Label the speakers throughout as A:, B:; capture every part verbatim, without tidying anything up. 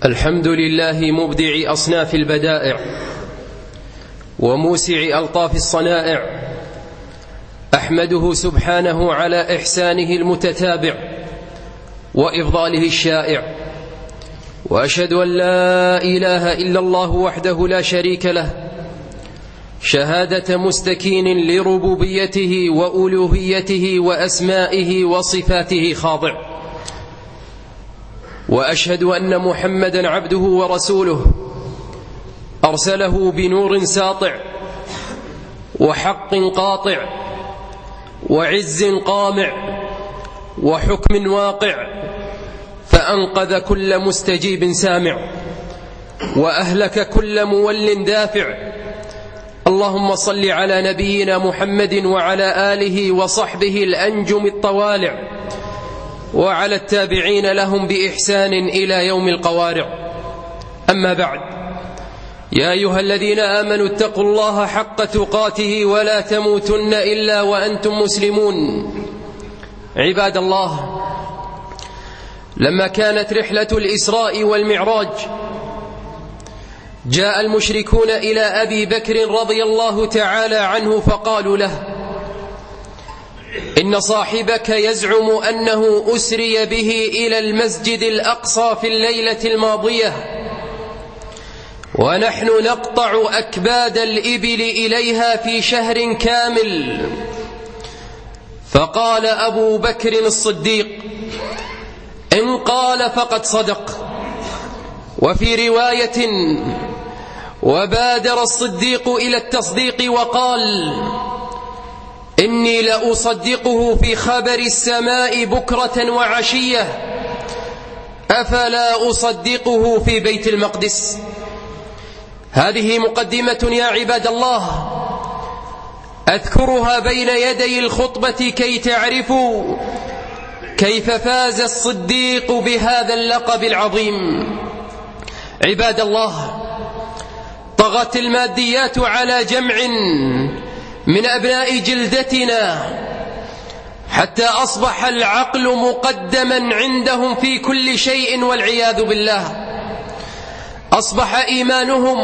A: الحمد لله مبدع أصناف البدائع وموسع ألطاف الصنائع، أحمده سبحانه على إحسانه المتتابع وإفضاله الشائع، وأشهد أن لا إله إلا الله وحده لا شريك له شهادة مستكين لربوبيته وألوهيته وأسمائه وصفاته خاضع، وأشهد أن محمدًا عبده ورسوله أرسله بنور ساطع وحق قاطع وعز قامع وحكم واقع، فأنقذ كل مستجيب سامع وأهلك كل مول دافع. اللهم صل على نبينا محمد وعلى آله وصحبه الأنجم الطوالع، وعلى التابعين لهم بإحسان إلى يوم القوارع. أما بعد، يا أيها الذين آمنوا اتقوا الله حق تقاته ولا تموتن إلا وأنتم مسلمون. عباد الله، لما كانت رحلة الإسراء والمعراج جاء المشركون إلى أبي بكر رضي الله تعالى عنه فقالوا له: إن صاحبك يزعم أنه أسري به إلى المسجد الأقصى في الليلة الماضية، ونحن نقطع أكباد الإبل إليها في شهر كامل. فقال أبو بكر الصديق: إن قال فقد صدق. وفي رواية: وبادر الصديق إلى التصديق وقال: إني لأصدقه في خبر السماء بكرة وعشية، أفلا أصدقه في بيت المقدس؟ هذه مقدمة يا عباد الله أذكرها بين يدي الخطبة كي تعرفوا كيف فاز الصديق بهذا اللقب العظيم. عباد الله، طغت الماديات على جمع من أبناء جلدتنا حتى أصبح العقل مقدما عندهم في كل شيء، والعياذ بالله. أصبح إيمانهم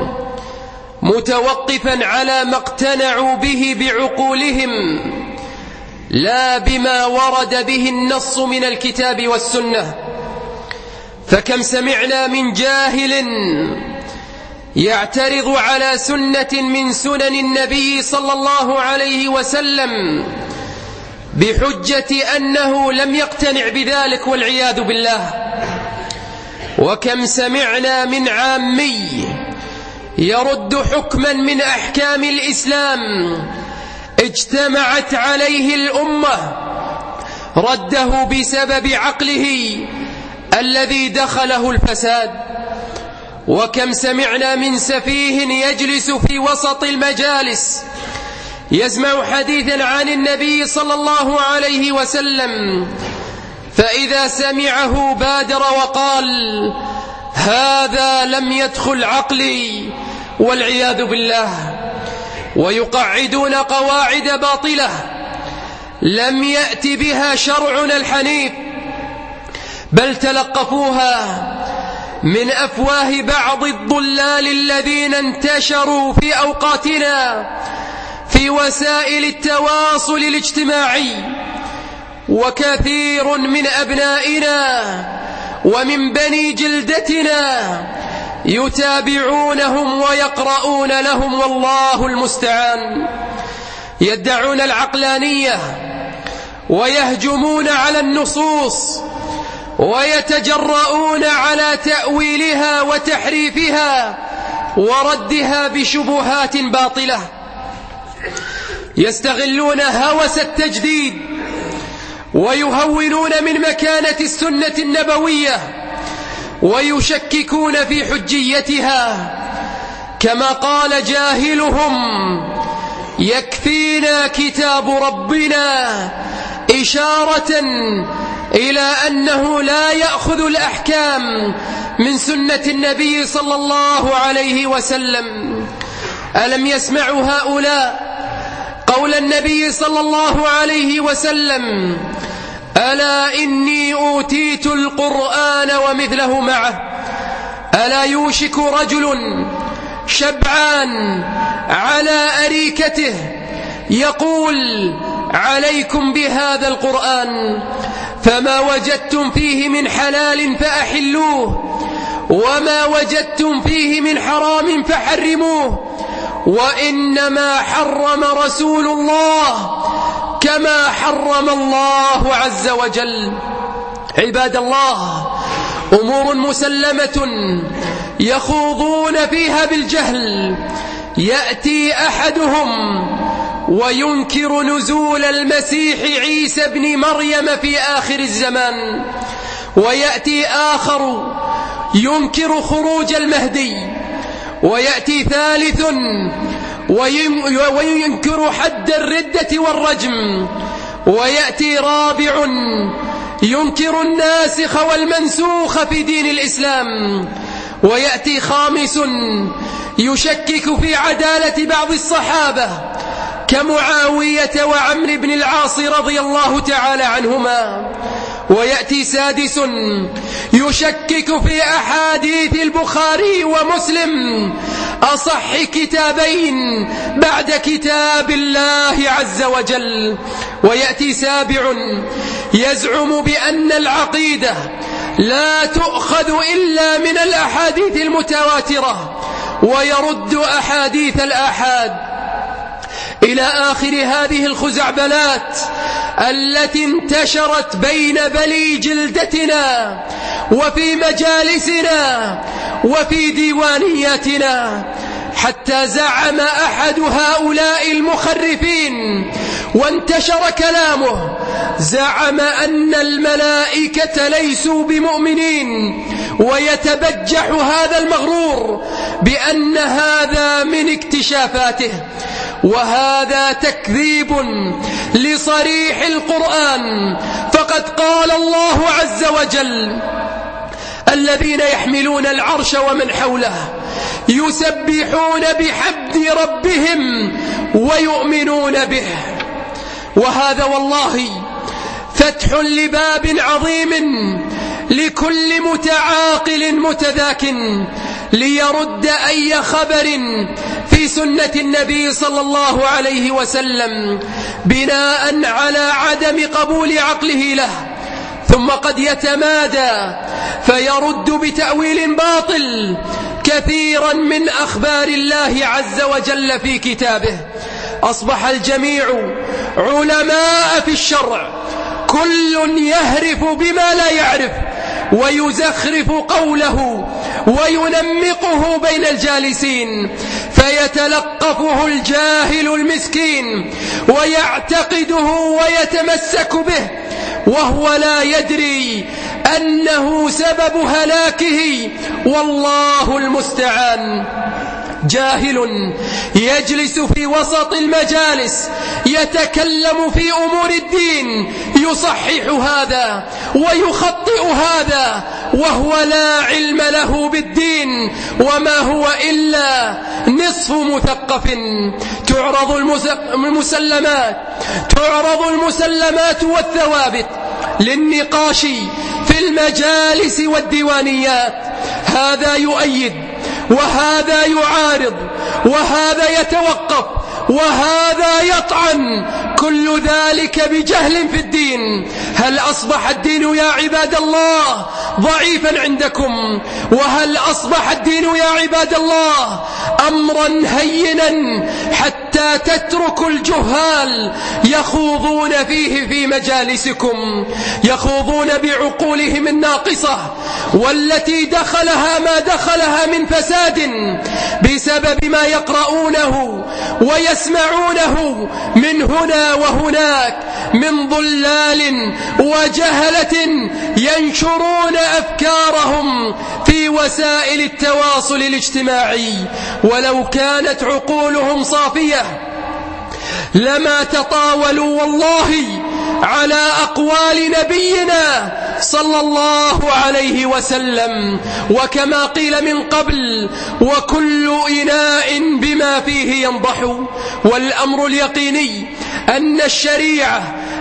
A: متوقفا على ما اقتنعوا به بعقولهم، لا بما ورد به النص من الكتاب والسنة. فكم سمعنا من جاهل يعترض على سنة من سنن النبي صلى الله عليه وسلم بحجة أنه لم يقتنع بذلك، والعياذ بالله. وكم سمعنا من عامي يرد حكما من أحكام الإسلام اجتمعت عليه الأمة، رده بسبب عقله الذي دخله الفساد. وكم سمعنا من سفيه يجلس في وسط المجالس يسمع حديثا عن النبي صلى الله عليه وسلم، فإذا سمعه بادر وقال: هذا لم يدخل عقلي، والعياذ بالله. ويقعدون قواعد باطلة لم يأت بها شرعنا الحنيف، بل تلقفوها من أفواه بعض الضلال الذين انتشروا في أوقاتنا في وسائل التواصل الاجتماعي. وكثير من أبنائنا ومن بني جلدتنا يتابعونهم ويقرؤون لهم، والله المستعان. يدعون العقلانية ويهجمون على النصوص ويتجرؤون على تأويلها وتحريفها وردها بشبهات باطلة. يستغلون هوس التجديد ويهونون من مكانة السنة النبوية ويشككون في حجيتها، كما قال جاهلهم: يكفينا كتاب ربنا، إشارة إلى أنه لا يأخذ الأحكام من سنة النبي صلى الله عليه وسلم. ألم يسمعوا هؤلاء قول النبي صلى الله عليه وسلم: ألا إني أوتيت القرآن ومثله معه، ألا يوشك رجل شبعان على أريكته يقول عليكم بهذا القرآن فما وجدتم فيه من حلال فأحلوه وما وجدتم فيه من حرام فحرموه وإنما حرم رسول الله كما حرم الله عز وجل. عباد الله، أمور مسلمة يخوضون فيها بالجهل. يأتي أحدهم وينكر نزول المسيح عيسى بن مريم في آخر الزمان، ويأتي آخر ينكر خروج المهدي، ويأتي ثالث وينكر حد الردة والرجم، ويأتي رابع ينكر الناسخ والمنسوخ في دين الإسلام، ويأتي خامس يشكك في عدالة بعض الصحابة كمعاوية وعمرو بن العاص رضي الله تعالى عنهما، ويأتي سادس يشكك في أحاديث البخاري ومسلم أصح كتابين بعد كتاب الله عز وجل، ويأتي سابع يزعم بأن العقيدة لا تؤخذ إلا من الأحاديث المتواترة ويرد أحاديث الآحاد، إلى آخر هذه الخزعبلات التي انتشرت بين بني جلدتنا وفي مجالسنا وفي ديوانياتنا، حتى زعم أحد هؤلاء المخرفين وانتشر كلامه، زعم أن الملائكة ليسوا بمؤمنين، ويتبجح هذا المغرور بأن هذا من اكتشافاته، وهذا تكذيب لصريح القرآن. فقد قال الله عز وجل: الذين يحملون العرش ومن حوله يسبحون بحمد ربهم ويؤمنون به. وهذا والله فتح لباب عظيم لكل متعاقل متذاك ليرد أي خبر في سنة النبي صلى الله عليه وسلم بناء على عدم قبول عقله له، ثم قد يتمادى فيرد بتأويل باطل كثيرا من أخبار الله عز وجل في كتابه. أصبح الجميع علماء في الشرع، كل يهرف بما لا يعرف ويزخرف قوله وينمقه بين الجالسين، فيتلقفه الجاهل المسكين ويعتقده ويتمسك به وهو لا يدري أنه سبب هلاكه، والله المستعان. جاهل يجلس في وسط المجالس يتكلم في أمور الدين، يصحح هذا ويخطئ هذا وهو لا علم له بالدين، وما هو إلا نصف مثقف. تعرض المسلمات تعرض المسلمات والثوابت للنقاش في المجالس والديوانيات، هذا يؤيد وهذا يعارض وهذا يتوقف وهذا يطعن، كل ذلك بجهل في الدين. هل أصبح الدين يا عباد الله ضعيفا عندكم؟ وهل أصبح الدين يا عباد الله أمرا هينا حتى تتركوا الجهال يخوضون فيه في مجالسكم، يخوضون بعقولهم الناقصة والتي دخلها ما دخلها من فساد بسبب ما يقرؤونه ويسمعونه من هنا وهناك من ضلال وجهلة ينشرون أفكارهم في وسائل التواصل الاجتماعي. ولو كانت عقولهم صافية لما تطاولوا والله على أقوال نبينا صلى الله عليه وسلم. وكما قيل من قبل: وكل إناء بما فيه ينضح. والأمر اليقيني أن الشريعة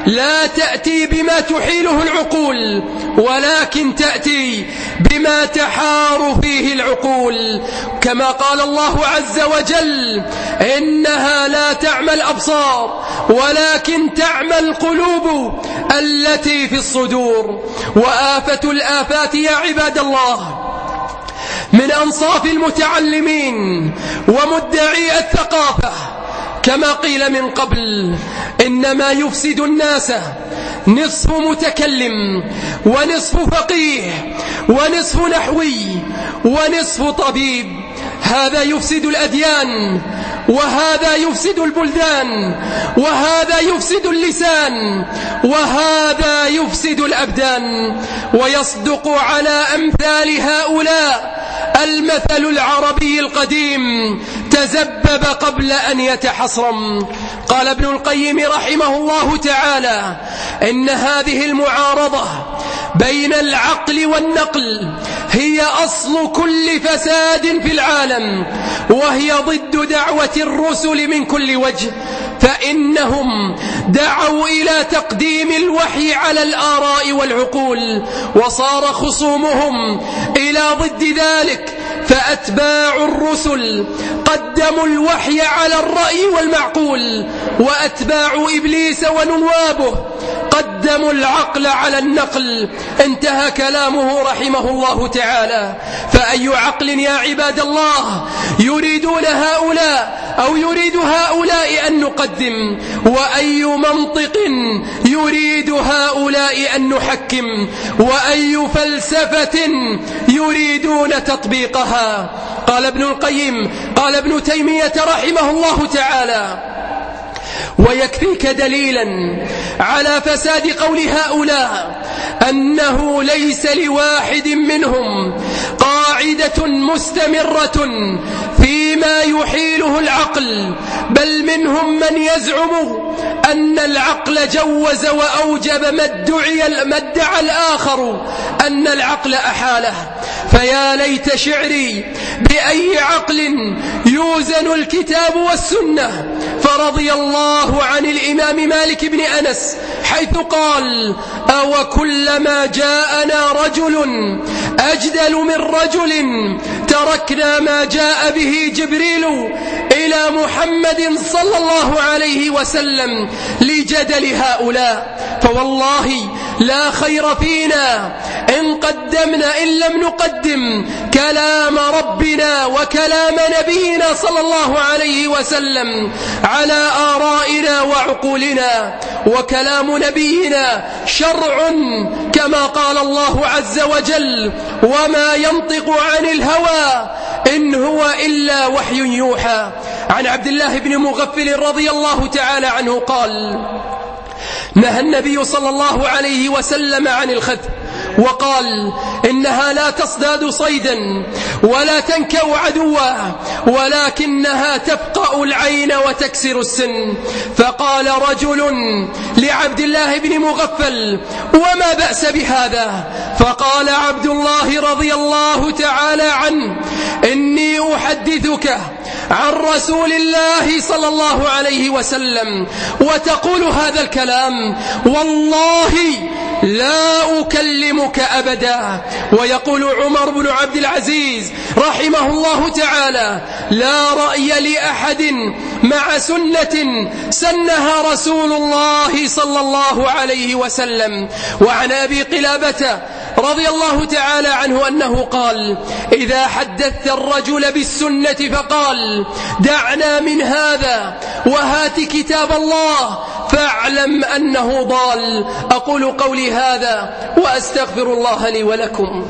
A: لا تأتي بما تحيله العقول، ولكن تأتي بما تحار فيه العقول، كما قال الله عز وجل: إنها لا تعمى الأبصار ولكن تعمى القلوب التي في الصدور. وآفة الآفات يا عباد الله من أنصاف المتعلمين ومدعي الثقافة، كما قيل من قبل: إنما يفسد الناس نصف متكلم ونصف فقيه ونصف نحوي ونصف طبيب. هذا يفسد الأديان، وهذا يفسد البلدان، وهذا يفسد اللسان، وهذا يفسد الأبدان. ويصدق على أمثال هؤلاء المثل العربي القديم: تزبب قبل أن يتحصرم. قال ابن القيم رحمه الله تعالى: إن هذه المعارضة بين العقل والنقل هي أصل كل فساد في العالم، وهي ضد دعوة الرسل من كل وجه، فإنهم دعوا إلى تقديم الوحي على الآراء والعقول، وصار خصومهم إلى ضد ذلك، فأتباع الرسل قدموا الوحي على الرأي والمعقول، وأتباع إبليس ونوابه قدموا العقل على النقل. انتهى كلامه رحمه الله تعالى. فأي عقل يا عباد الله يريدون هؤلاء أو يريد هؤلاء أن نقدم، وأي منطق يريد هؤلاء أن نحكم، وأي فلسفة يريدون تطبيقها؟ قال ابن القيم قال ابن تيمية رحمه الله تعالى: ويكفيك دليلا على فساد قول هؤلاء أنه ليس لواحد منهم قاعدة مستمرة فيما يحيله العقل، بل منهم من يزعم أن العقل جوز وأوجب ما ادعي ما ادعى الآخر أن العقل أحاله. فيا ليت شعري بأي عقل يوزن الكتاب والسنة. فرضي الله عن الإمام مالك بن أنس حيث قال: أو كلما جاءنا رجل أجدل من رجل تركنا ما جاء به جبريل إلى محمد صلى الله عليه وسلم لجدل هؤلاء. فوالله لا خير فينا إن قدمنا إن لم نقدم كلام ربنا وكلام نبينا صلى الله عليه وسلم على آرائنا وعقولنا. وكلام نبينا شرع كما قال الله عز وجل: وما ينطق عن الهوى إن هو إلا وحي يوحى. عن عبد الله بن مغفل رضي الله تعالى عنه قال: نهى النبي صلى الله عليه وسلم عن الخذف، وقال: إنها لا تصداد صيدا ولا تنكأ عدوا، ولكنها تفقأ العين وتكسر السن. فقال رجل لعبد الله بن مغفل: وما بأس بهذا؟ فقال عبد الله رضي الله تعالى عنه: إني أحدثك عن رسول الله صلى الله عليه وسلم وتقول هذا الكلام، والله لا أكلمك أبدا. ويقول عمر بن عبد العزيز رحمه الله تعالى: لا رأي لأحد مع سنة سنها رسول الله صلى الله عليه وسلم. وعن أبي قلابة رضي الله تعالى عنه أنه قال: إذا حدثت الرجل بالسنة فقال: دعنا من هذا وهات كتاب الله، فاعلم أنه ضال. أقول قولي هذا وأستغفر الله لي ولكم.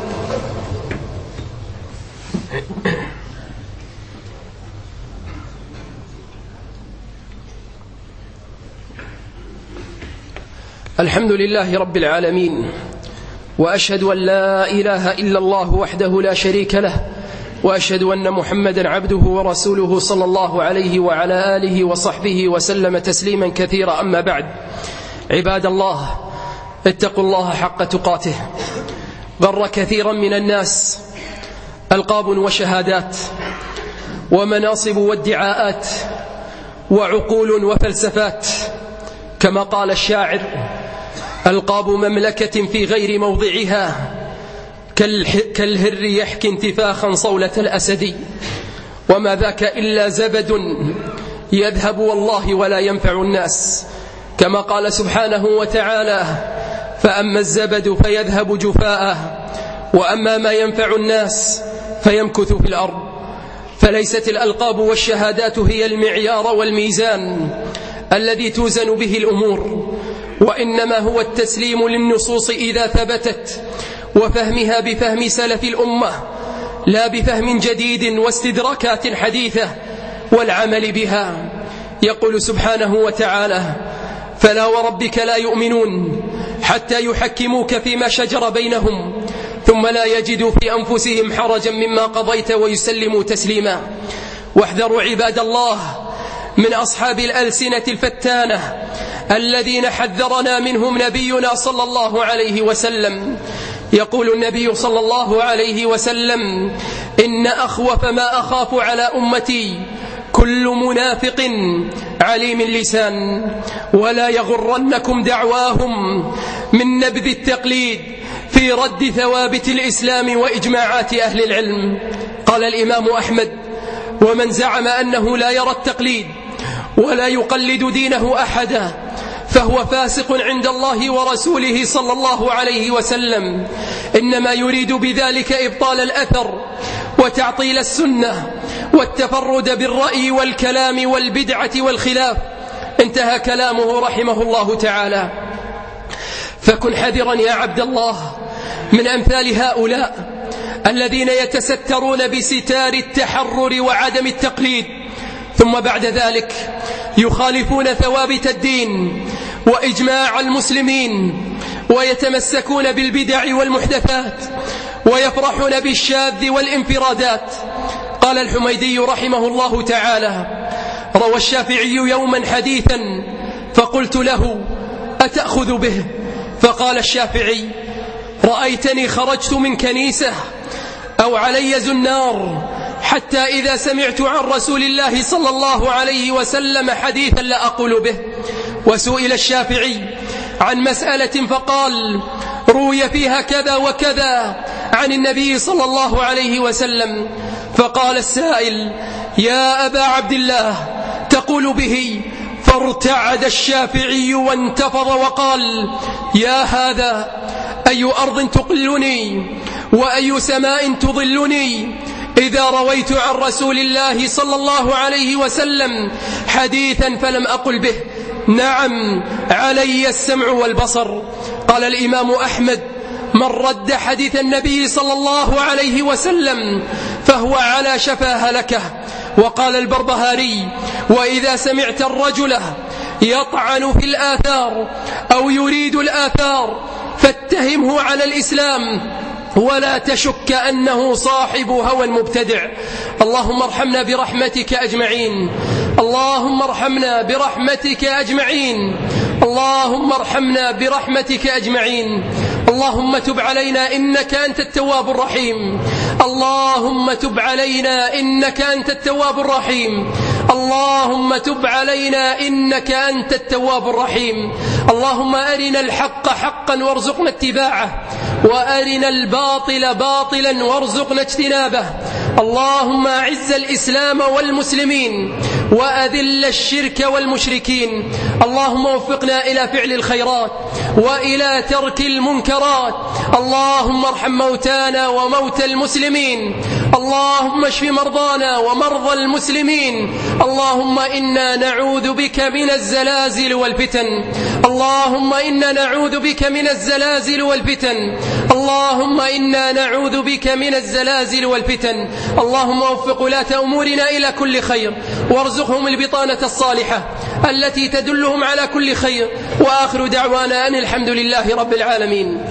A: الحمد لله رب العالمين، وأشهد أن لا إله إلا الله وحده لا شريك له، وأشهد أن محمدا عبده ورسوله صلى الله عليه وعلى آله وصحبه وسلم تسليما كثيرا. أما بعد، عباد الله، اتقوا الله حق تقاته. غر كثيرا من الناس ألقاب وشهادات ومناصب وادعاءات وعقول وفلسفات، كما قال الشاعر: ألقاب مملكة في غير موضعها كالهر يحكي انتفاخا صولة الأسد، وما ذاك إلا زبد يذهب والله ولا ينفع الناس، كما قال سبحانه وتعالى: فأما الزبد فيذهب جفاء وأما ما ينفع الناس فيمكث في الأرض. فليست الألقاب والشهادات هي المعيار والميزان الذي توزن به الأمور، وإنما هو التسليم للنصوص إذا ثبتت، وفهمها بفهم سلف الأمة لا بفهم جديد واستدراكات حديثة والعمل بها. يقول سبحانه وتعالى: فلا وربك لا يؤمنون حتى يحكموك فيما شجر بينهم ثم لا يجدوا في أنفسهم حرجا مما قضيت ويسلموا تسليما. واحذروا عباد الله من أصحاب الألسنة الفتانة الذين حذرنا منهم نبينا صلى الله عليه وسلم. يقول النبي صلى الله عليه وسلم: إن أخوف ما أخاف على أمتي كل منافق عليم اللسان، ولا يغرنكم دعواهم من نبذ التقليد في رد ثوابت الإسلام وإجماعات أهل العلم. قال الإمام أحمد: ومن زعم أنه لا يرى التقليد ولا يقلد دينه أحدا فهو فاسق عند الله ورسوله صلى الله عليه وسلم، إنما يريد بذلك إبطال الأثر وتعطيل السنة والتفرد بالرأي والكلام والبدعة والخلاف. انتهى كلامه رحمه الله تعالى. فكن حذرا يا عبد الله من أمثال هؤلاء الذين يتسترون بستار التحرر وعدم التقليد، ثم بعد ذلك يخالفون ثوابت الدين وإجماع المسلمين، ويتمسكون بالبدع والمحدثات، ويفرحون بالشاذ والانفرادات. قال الحميدي رحمه الله تعالى: روى الشافعي يوما حديثا فقلت له: أتأخذ به؟ فقال الشافعي: رأيتني خرجت من كنيسة أو علي زنار حتى إذا سمعت عن رسول الله صلى الله عليه وسلم حديثا لا أقول به. وسئل الشافعي عن مسألة فقال: روي فيها كذا وكذا عن النبي صلى الله عليه وسلم. فقال السائل: يا أبا عبد الله تقول به؟ فارتعد الشافعي وانتفض وقال: يا هذا، أي أرض تقلني وأي سماء تظلني إذا رويت عن رسول الله صلى الله عليه وسلم حديثا فلم أقل به؟ نعم، علي السمع والبصر. قال الإمام أحمد: من رد حديث النبي صلى الله عليه وسلم فهو على شفا هلكه. وقال البربهاري: وإذا سمعت الرجل يطعن في الآثار أو يريد الآثار فاتهمه على الإسلام ولا تشك أنه صاحب هوى مبتدع. اللهم ارحمنا برحمتك أجمعين، اللهم ارحمنا برحمتك أجمعين، اللهم ارحمنا برحمتك أجمعين. اللهم تب علينا إنك أنت التواب الرحيم، اللهم تب علينا إنك أنت التواب الرحيم، اللهم تب علينا إنك أنت التواب الرحيم. اللهم أرنا الحق حقا وارزقنا اتباعه، وأرنا الباطل باطلا وارزقنا اجتنابه. اللهم أعز الإسلام والمسلمين وأذل الشرك والمشركين. اللهم وفقنا إلى فعل الخيرات وإلى ترك المنكرات. اللهم ارحم موتانا وموتى المسلمين، اللهم اشف مرضانا ومرضى المسلمين. اللهم إنا نعوذ بك من الزلازل والفتن، اللهم إنا نعوذ بك من الزلازل والفتن، اللهم إنا نعوذ بك من الزلازل والفتن. اللهم وفق ولاة أمورنا إلى كل خير، وارزقهم البطانة الصالحة التي تدلهم على كل خير. وآخر دعوانا أن الحمد لله رب العالمين.